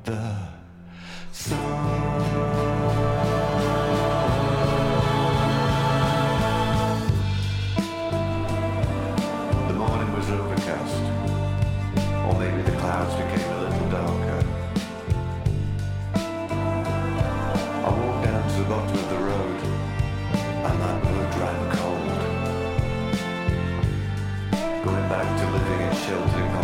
the sun. The morning was overcast, or maybe the clouds became a little darker. I walked down to the bottom of the road, and that road ran cold. Going back to living in sheltering